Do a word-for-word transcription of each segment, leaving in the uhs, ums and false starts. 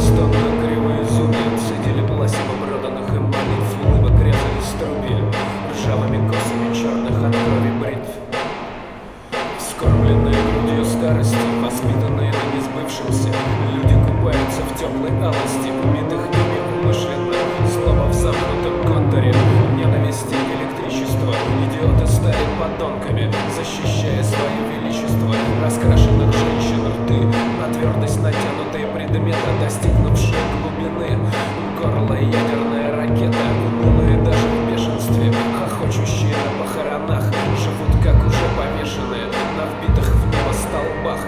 Беспрестанно кривые зубья цедили пласиво проданных им молитв, улыбок резали струбья ржавыми косами черных от крови бритв. Вскормленные грудью старости, воспитанные на несбывшемся, люди купаются в теплой алости убитых ими умышленно. Слово в замкнутом контуре ненависти и электричества. Идиоты стали подонками, защищая свое величество. Раскрашенных женщин рты на твердость натянутые предметы, достигнувшие глубины. Горло ядерная ракета, унылые даже в бешенстве, хохочущие на похоронах, живут как уже повешенные на вбитых в небо столбах.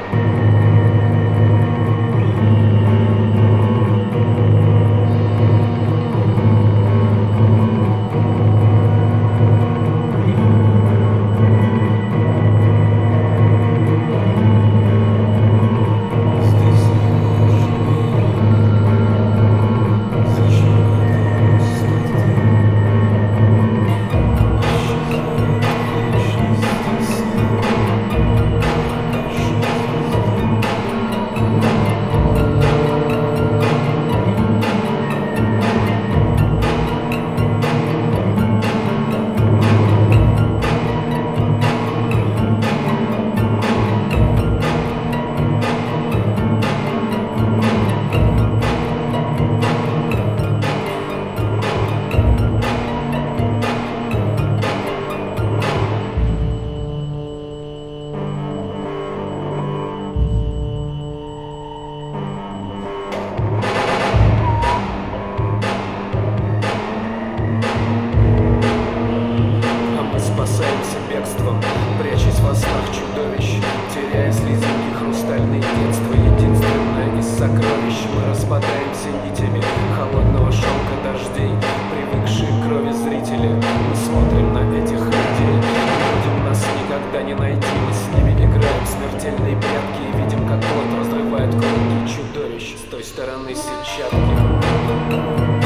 Спасаемся бегством, прячась во снах чудовищ, теряя слезинки хрустальные детства. Единственное из сокровищ мы распадаемся нитями холодного шелка дождей. Привыкшие к крови зрители, мы смотрим на этих людей. Будем нас никогда не найти, мы с ними играем в смертельные прятки и видим, как плоть разрывает круги чудовищ с той стороны сетчатки.